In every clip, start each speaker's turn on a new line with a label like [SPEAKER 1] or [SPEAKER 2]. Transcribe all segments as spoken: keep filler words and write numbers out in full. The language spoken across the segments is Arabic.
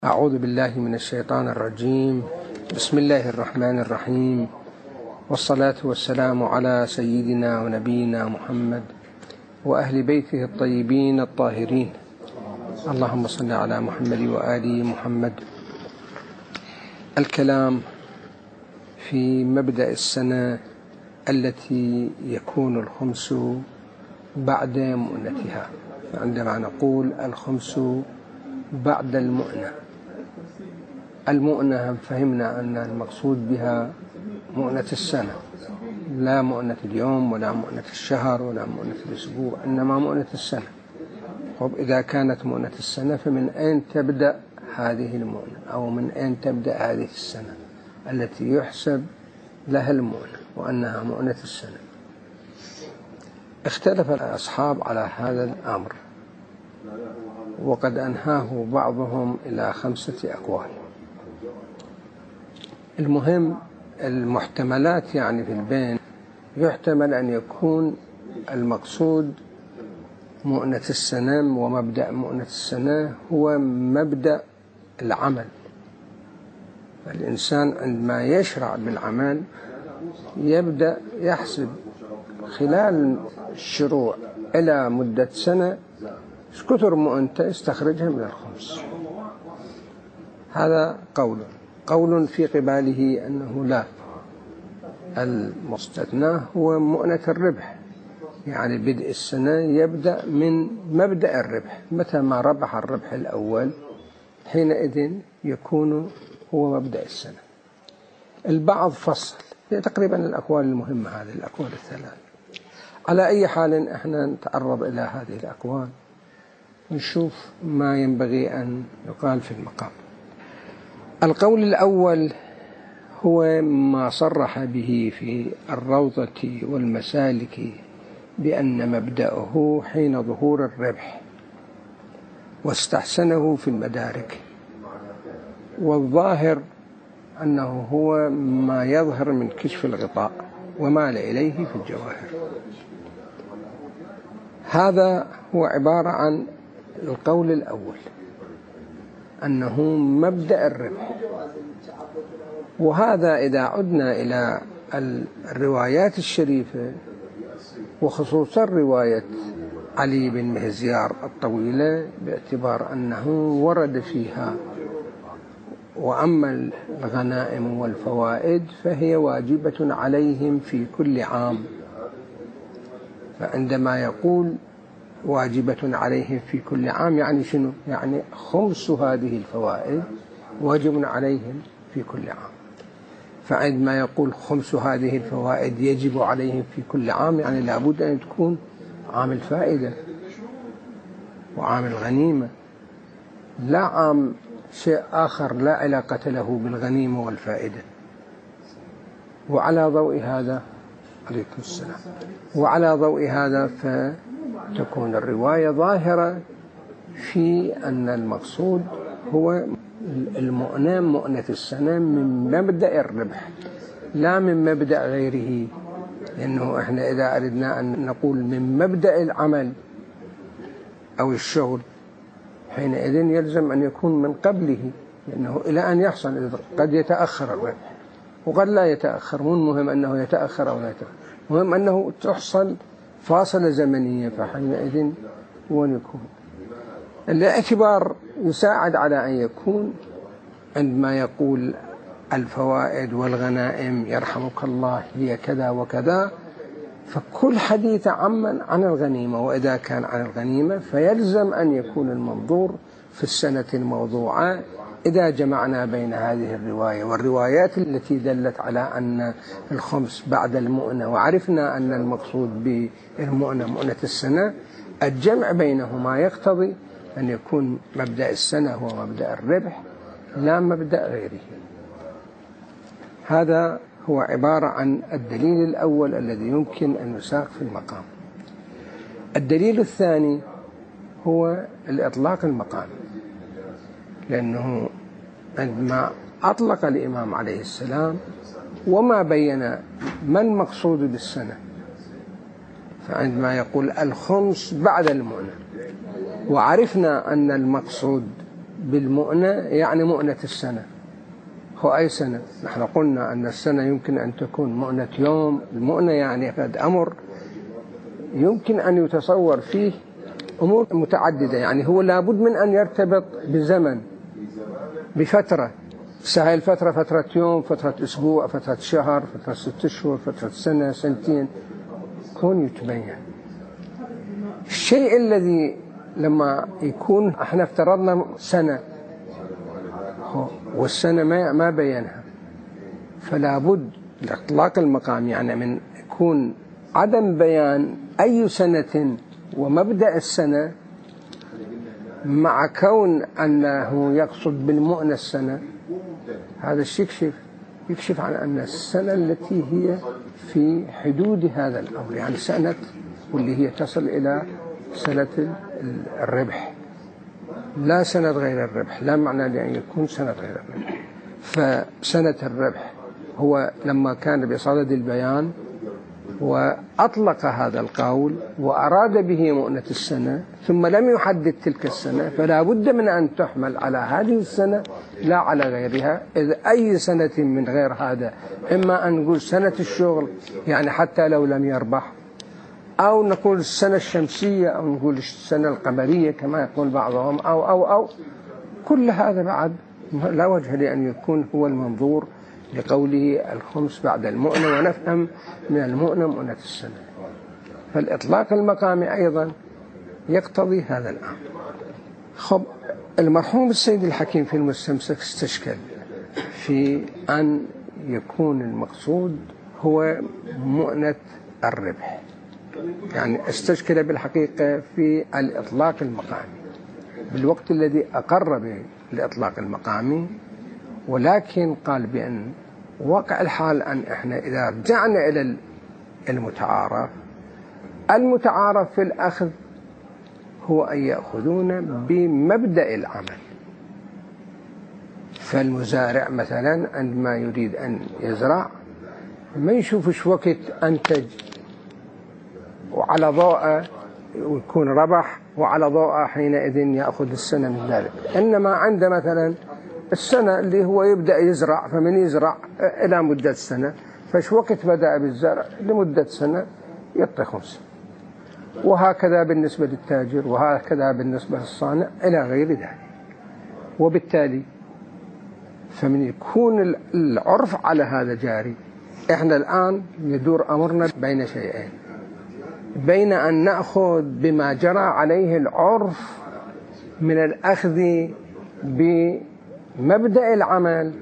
[SPEAKER 1] أعوذ بالله من الشيطان الرجيم. بسم الله الرحمن الرحيم، والصلاة والسلام على سيدنا ونبينا محمد وأهل بيته الطيبين الطاهرين. اللهم صل على محمد وآل محمد. الكلام في مبدأ السنة التي يكون الخمس بعد مؤنتها. عندما نقول الخمس بعد المؤنة، المؤنة فهمنا أن المقصود بها مؤنة السنة، لا مؤنة اليوم ولا مؤنة الشهر ولا مؤنة الأسبوع، إنما مؤنة السنة. طب إذا كانت مؤنة السنة فمن أين تبدأ هذه المؤنة، أو من أين تبدأ هذه السنة التي يحسب لها المؤنة وأنها مؤنة السنة؟ اختلف الأصحاب على هذا الأمر، وقد أنهاه بعضهم إلى خمسة أقوال. المهم المحتملات يعني في البين، يحتمل أن يكون المقصود مؤنة السنة، ومبدأ مؤنة السنة هو مبدأ العمل. الإنسان عندما يشرع بالعمل يبدأ يحسب خلال الشروع إلى مدة سنة كثر مؤنته يستخرجها من الخمس. هذا قول قول في قباله أنه لا، المستثنى هو مؤنة الربح، يعني بدء السنة يبدأ من مبدأ الربح، متى ما ربح الربح الأول حينئذ يكون هو مبدأ السنة. البعض فصل، هي تقريبا الأقوال المهمة هذه الأقوال الثلاث. على أي حال احنا نتعرض إلى هذه الأقوال ونشوف ما ينبغي أن يقال في المقام. القول الأول هو ما صرح به في الروضة والمسالك بأن مبدأه حين ظهور الربح، واستحسنه في المدارك، والظاهر أنه هو ما يظهر من كشف الغطاء ومال إليه في الجواهر. هذا هو عبارة عن القول الأول، أنه مبدأ الربح. وهذا إذا عدنا إلى الروايات الشريفة، وخصوصا رواية علي بن مهزيار الطويلة، باعتبار أنه ورد فيها وأما الغنائم والفوائد فهي واجبة عليهم في كل عام. فعندما يقول واجبة عليهم في كل عام يعني شنو؟ يعني خمس هذه الفوائد واجب عليهم في كل عام. فعندما يقول خمس هذه الفوائد يجب عليهم في كل عام، يعني لابد أن تكون عام الفائدة وعام الغنيمة، لا عام شيء آخر لا علاقة له بالغنيمة والفائدة. وعلى ضوء هذا عليكم السلام وعلى ضوء هذا فتكون الرواية ظاهرة في أن المقصود هو المؤنة، مؤنة السنة، من مبدأ الربح لا من مبدأ غيره. لأنه إحنا إذا أردنا أن نقول من مبدأ العمل أو الشغل حينئذ يلزم أن يكون من قبله، لأنه إلى أن يحصل قد يتأخر الربح وقد لا يتأخر. مو المهم أنه يتأخر أو لا يتأخر، المهم أنه تحصل فاصلة زمنية، فحينئذ هو يكون الاعتبار يساعد على أن يكون عندما يقول الفوائد والغنائم يرحمك الله هي كذا وكذا، فكل حديث عمن عن الغنيمة، وإذا كان عن الغنيمة فيلزم أن يكون المنظور في السنة الموضوعة. إذا جمعنا بين هذه الرواية والروايات التي دلت على أن الخمس بعد المؤنة، وعرفنا أن المقصود بالمؤنة مؤنة السنة، الجمع بينهما يقتضي أن يكون مبدأ السنة هو مبدأ الربح لا مبدأ غيره. هذا هو عبارة عن الدليل الأول الذي يمكن أن يساق في المقام. الدليل الثاني هو الإطلاق المقام، لأنه عندما أطلق الإمام عليه السلام وما بين ما المقصود بالسنة، فعندما يقول الخمس بعد المؤنة، وعرفنا أن المقصود بالمؤنة يعني مؤنة السنة. هو أي سنة؟ نحن قلنا أن السنة يمكن أن تكون مؤنة يوم. المؤنة يعني قد أمر يمكن أن يتصور فيه أمور متعددة، يعني هو لابد من أن يرتبط بزمن، بفترة. هاي الفترة فترة يوم، فترة أسبوع، فترة شهر، فترة ست أشهر، فترة سنة، سنتين، كون يتبين. الشيء الذي لما يكون احنا افترضنا سنة والسنة ما ما بينها، فلا بد لإطلاق المقام يعني من يكون عدم بيان أي سنة ومبدأ السنة، مع كون أنه يقصد بالمؤنة السنة. هذا الشيء يكشف يكشف عن أن السنة التي هي في حدود هذا الأمر، يعني سنة واللي هي تصل إلى سنة الربح، لا سنة غير الربح، لا معنى لأن يكون سنة غير الربح. فسنة الربح هو لما كان بصدد البيان وأطلق هذا القول وأراد به مؤنة السنة ثم لم يحدد تلك السنة، فلا بد من أن تحمل على هذه السنة لا على غيرها. إذ أي سنة من غير هذا، إما أن نقول سنة الشغل يعني حتى لو لم يربح، أو نقول السنة الشمسية، أو نقول السنة القمرية كما يقول بعضهم، أو أو أو كل هذا بعد لا وجه لأن يكون هو المنظور لقوله الخمس بعد المؤنة، ونفهم من المؤنة مؤنة السنة. فالإطلاق المقامي أيضا يقتضي هذا الأمر. خب المرحوم السيد الحكيم في المستمسك استشكل في أن يكون المقصود هو مؤنة الربح، يعني استشكل بالحقيقة في الإطلاق المقامي بالوقت الذي أقر به الإطلاق المقامي، ولكن قال بأن واقع الحال أن إحنا إذا رجعنا إلى المتعارف، المتعارف في الأخذ هو أن يأخذون بمبدأ العمل. فالمزارع مثلا عندما يريد أن يزرع ما يشوفش وقت أنتج وعلى ضوء ويكون ربح وعلى ضوء حينئذ يأخذ السنة من ذلك، إنما عنده مثلا السنة اللي هو يبدأ يزرع، فمن يزرع إلى مدة سنة، فش وقت بدأ بالزرع لمدة سنة يعطي خمسة، وهكذا بالنسبة للتاجر، وهكذا بالنسبة للصانع إلى غير ذلك. وبالتالي فمن يكون العرف على هذا جاري، إحنا الآن يدور أمرنا بين شيئين، بين أن نأخذ بما جرى عليه العرف من الأخذ بمبدأ العمل،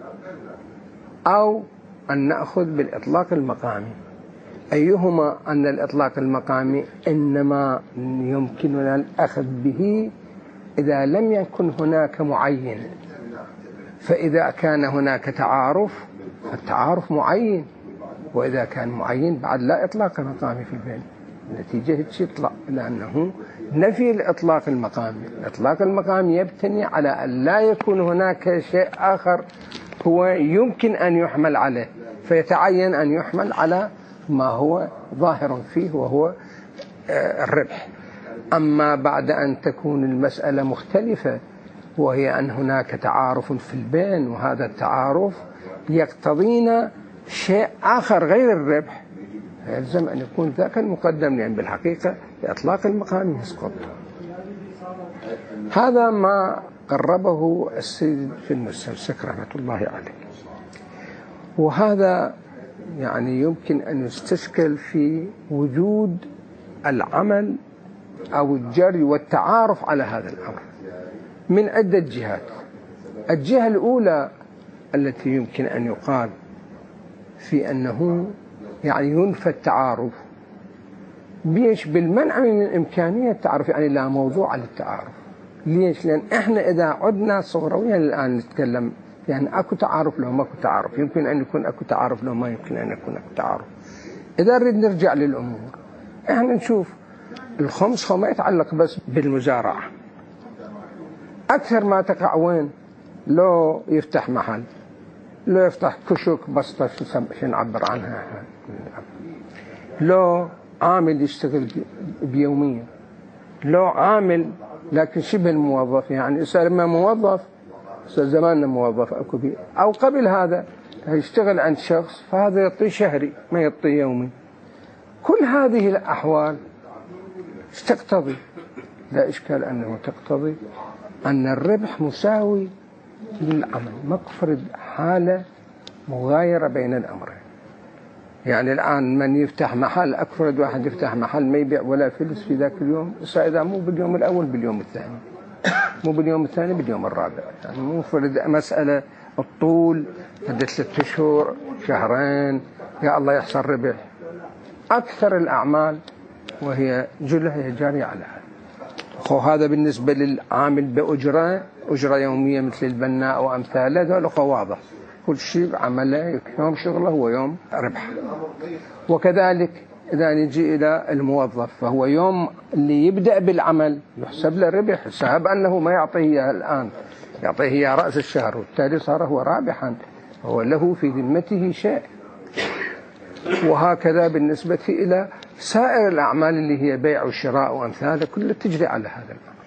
[SPEAKER 1] أو أن نأخذ بالإطلاق المقامي. أيهما؟ أن الإطلاق المقامي إنما يمكننا الأخذ به إذا لم يكن هناك معين، فإذا كان هناك تعارف فالتعارف معين، وإذا كان معين بعد لا إطلاق مقامي في البين، النتيجة تطلع، لأنه نفي الإطلاق المقامي. الإطلاق المقامي يبتني على أن لا يكون هناك شيء آخر هو يمكن أن يحمل عليه، فيتعين أن يحمل على ما هو ظاهر فيه وهو الربح. أما بعد أن تكون المسألة مختلفة، وهي أن هناك تعارف في البين، وهذا التعارف يقتضينا شيء آخر غير الربح، يلزم أن يكون ذاك المقدم، لأن بالحقيقة بإطلاق المقام يسقط. هذا ما قربه السيد في المستمسك رحمة الله عليه، وهذا يعني يمكن أن يستشكل في وجود العمل أو الجري والتعارف على هذا الأمر من عدة جهات. الجهة الأولى التي يمكن أن يقال في أنه يعني ينفى التعارف ليش؟ بالمنع من إمكانية التعارف، يعني لا موضوع للتعارف. ليش؟ لأن إحنا إذا عدنا صغرويا الآن نتكلم يعني أكو تعارف لو ما أكو تعارف، يمكن أن يكون أكو تعارف لو ما يمكن أن يكون أكو تعارف. إذا نريد نرجع للأمور، إحنا نشوف الخمس هو ما يتعلق بس بالمزارعة، أكثر ما تقع وين؟ لو يفتح محل، لو يفتح كشك بسطة شو نعبر عنها، لو عامل يشتغل بيوميا، لو عامل لكن شبه الموظف، يعني صار ما موظف، صار زماننا موظف أكو بي. أو قبل هذا يشتغل عند شخص فهذا يعطيه شهري ما يعطيه يومي. كل هذه الأحوال تقتضي، لا إشكال أنه تقتضي أن الربح مساوي للعمل، مقفرد حالة مغايرة بين الأمرين. يعني الآن من يفتح محل، أكفرد واحد يفتح محل ما يبيع ولا فلس في ذاك اليوم، إذا مو باليوم الأول باليوم الثاني، مو باليوم الثاني باليوم الرابع. يعني مو فرد مسألة الطول مدة ثلاثة أشهر شهرين يا الله يحصل ربح. أكثر الأعمال وهي جلها هي جارية على هذا. هذا بالنسبة للعامل بأجرة، أجرة يومية مثل البناء وأمثاله، ذلك واضح، كل شيء عمله يوم شغله هو يوم ربح. وكذلك إذا نجي إلى الموظف فهو يوم اللي يبدأ بالعمل يحسب له ربح، حساب أنه ما يعطيه إياه الآن، يعطيه إياه رأس الشهر، وبالتالي صار هو رابحا، هو له في ذمته شيء. وهكذا بالنسبة إلى سائر الأعمال اللي هي بيع وشراء وأمثاله كلها تجري على هذا الأمر.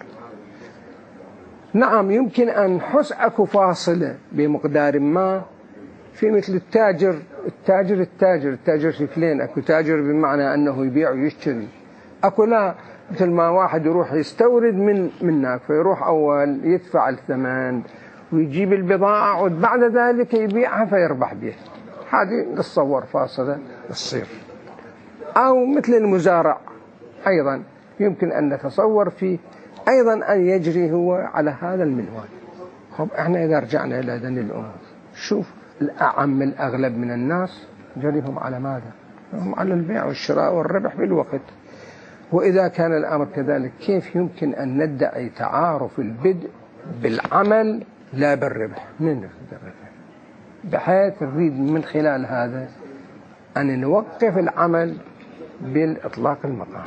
[SPEAKER 1] نعم يمكن أن نحس أكو فاصلة بمقدار ما في مثل التاجر التاجر التاجر التاجر شكلين، أكو تاجر بمعنى أنه يبيع ويشتري، أكو لا مثل ما واحد يروح يستورد من منك فيروح أول يدفع الثمن ويجيب البضاعة وبعد ذلك يبيعها فيربح بها. هذه نتصور فاصلة تصير. أو مثل المزارع أيضا يمكن أن نتصور فيه أيضا أن يجري هو على هذا المنوال. خب إحنا إذا رجعنا إلى هذين الأمور شوف الأعم الأغلب من الناس جريهم على ماذا؟ هم على البيع والشراء والربح بالوقت. وإذا كان الأمر كذلك كيف يمكن أن ندعي تعارف البدء بالعمل لا بالربح؟ من الربح بحيث نريد من خلال هذا أن نوقف العمل بالإطلاق المقام.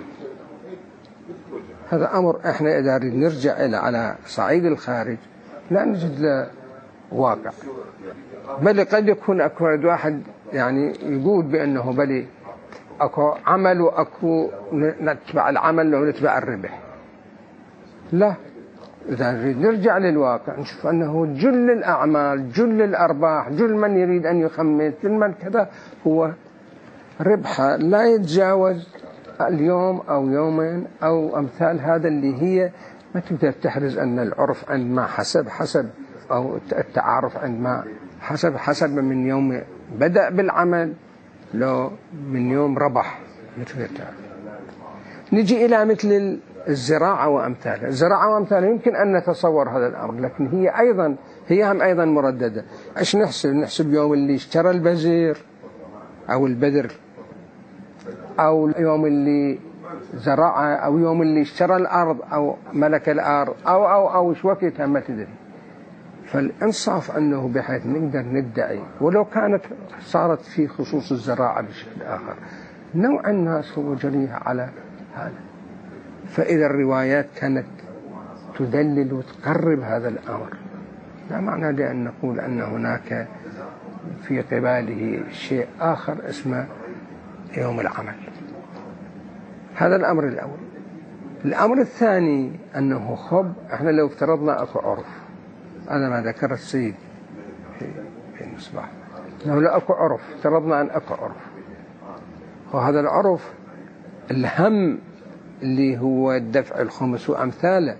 [SPEAKER 1] هذا أمر إحنا إذا نريد نرجع إلى على صعيد الخارج لا نجد له واقع، بل قد يكون أكو واحد يعني يقول بأنه بل أكو عمل وأكو نتبع العمل ونتبع الربح. لا، إذا نريد نرجع للواقع نشوف أنه جل الأعمال جل الأرباح جل من يريد أن يخمس جل من كذا هو ربحه لا يتجاوز اليوم أو يومين أو أمثال هذا، اللي هي ما تقدر تحرز أن العرف عندما حسب حسب أو التعارف عندما حسب حسب من يوم بدأ بالعمل لو من يوم ربح. نجي إلى مثل الزراعة وأمثالها. الزراعة وأمثالها يمكن أن نتصور هذا الأمر، لكن هي أيضا هي هم أيضا مرددة. إيش نحسب؟ نحسب يوم اللي اشترى البزير أو البذر، أو يوم اللي زرعها، أو يوم اللي اشترى الأرض أو ملك الأرض، أو أو أو شو وقتها ما تدري. فالإنصاف أنه بحيث نقدر ندعي ولو كانت صارت في خصوص الزراعة بشكل آخر نوع الناس هو جريها على هذا. فإذا الروايات كانت تدلل وتقرب هذا الأمر لا معنى لأن نقول أن هناك في قباله شيء آخر اسمه يوم العمل. هذا الأمر الأول. الأمر الثاني أنه خب احنا لو افترضنا أكو عرف، هذا ما ذكر السيد في, في المصباح، لو لا أكو عرف افترضنا أن أكو عرف، وهذا العرف الهم اللي هو دفع الخمس وأمثاله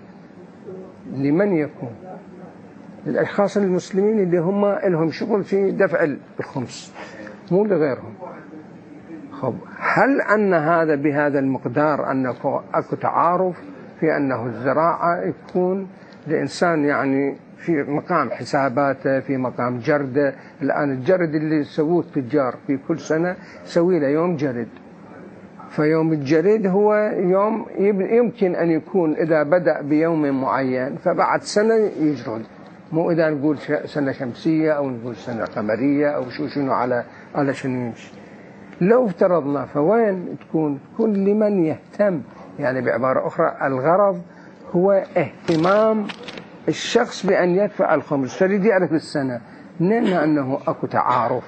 [SPEAKER 1] لمن يكون؟ للأشخاص المسلمين اللي هم لهم شغل في دفع الخمس مو لغيرهم. خب هل أن هذا بهذا المقدار أنه أكو تعارف في أنه الزراعة يكون لإنسان يعني في مقام حساباته في مقام جرده؟ الآن الجرد اللي يسووه التجار في كل سنة يسوي له يوم جرد، فيوم الجريد هو يوم يمكن أن يكون إذا بدأ بيوم معين فبعد سنة يجرد، مو إذا نقول سنة شمسية أو نقول سنة قمرية أو شو شنو على على شنو يمشي. لو افترضنا فوين تكون كل من يهتم، يعني بعبارة أخرى الغرض هو اهتمام الشخص بأن يدفع الخمس، فلدي يعرف السنة منين أنه أكو تعارف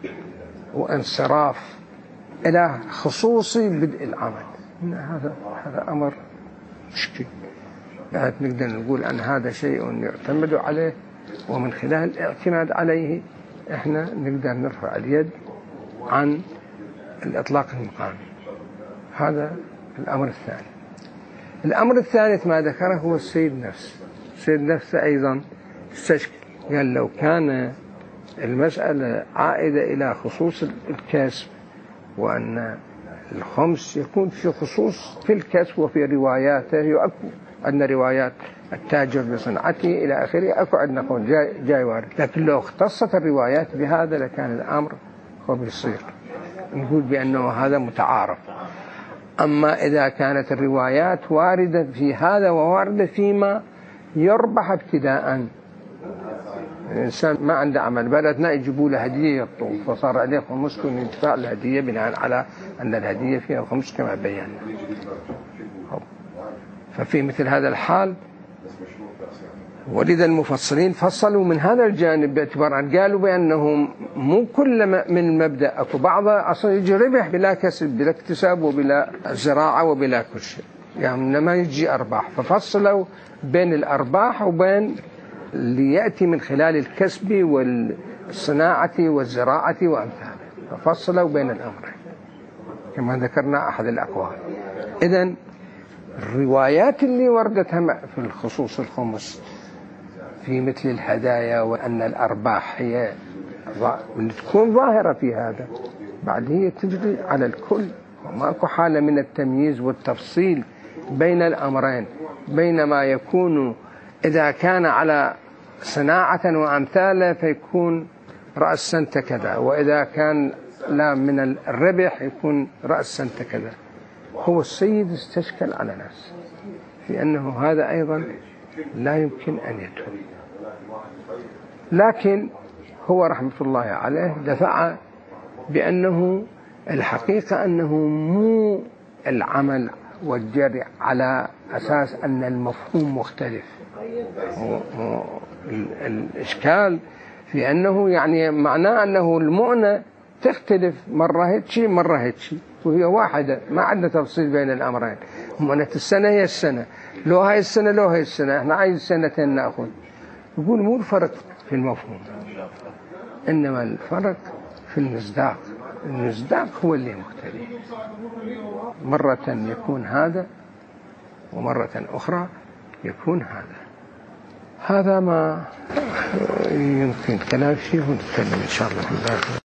[SPEAKER 1] وانصراف إلى خصوصي بدء العمل. هذا هذا أمر مشكل. يعني نقدر نقول أن هذا شيء يعتمد عليه، ومن خلال الاعتماد عليه إحنا نقدر نرفع اليد عن الإطلاق المقامي. هذا الأمر الثاني. الأمر الثالث ما ذكره هو السيد نفسه. السيد نفسه أيضا استشكل، قال لو كان المسألة عائدة إلى خصوص الكسب، وأن الخمس يكون في خصوص في الكسب وفي رواياته، يؤكد عندنا روايات التاجر بصنعته إلى آخره، أكو عندنا قول جاي, جاي وارد. لكن لو اختصت الروايات بهذا لكان الأمر هو بيصير نقول بأنه هذا متعارف. أما إذا كانت الروايات واردة في هذا وواردة فيما يربح ابتداءً، الإنسان ما عنده عمل، بلدنا يجيبوا له هدية يطوف، فصار عليه خمس كون يدفع الهدية بناء على أن الهدية فيها خمس كما بينا. ففي مثل هذا الحال ولذا المفصلين فصلوا من هذا الجانب باعتبار أن قالوا بأنهم مو كل من المبدأ، أكو بعضها أصلا يجي ربح بلا كسب بلا اكتساب وبلا زراعة وبلا كل شيء، يعني ما يجي أرباح، ففصلوا بين الأرباح وبين اللي يأتي من خلال الكسب والصناعة والزراعة وأمثالها، ففصلوا بين الأمرين كما ذكرنا أحد الأقوال. إذن الروايات اللي وردتها في الخصوص الخمس في مثل الهدايا وأن الأرباح هي تكون ظاهرة في هذا، بعد هي تجري على الكل، وماكو حالة من التمييز والتفصيل بين الأمرين، بينما يكون إذا كان على صناعة وأمثالها فيكون رأس سنة كذا، وإذا كان لا من الربح يكون رأس سنة كذا. هو السيد استشكل على نفسه في أنه هذا أيضا لا يمكن أن يتم، لكن هو رحمة الله عليه دفع بأنه الحقيقة أنه مو العمل والجري على أساس أن المفهوم مختلف. الإشكال في أنه يعني معناه أنه المؤنة تختلف، مرة هيتشي مرة هيتشي، وهي واحدة، ما عندنا تفصيل بين الأمرين. مؤنة السنة هي السنة، لو هاي السنة لو هاي السنة، احنا عايز سنتين نأخذ. يقول مو الفرق في المفهوم، إنما الفرق في المصداق. المصداق هو اللي مختلف، مرة يكون هذا ومرة أخرى يكون هذا. هذا ما يمكن كلام فيه ونتكلم إن شاء الله.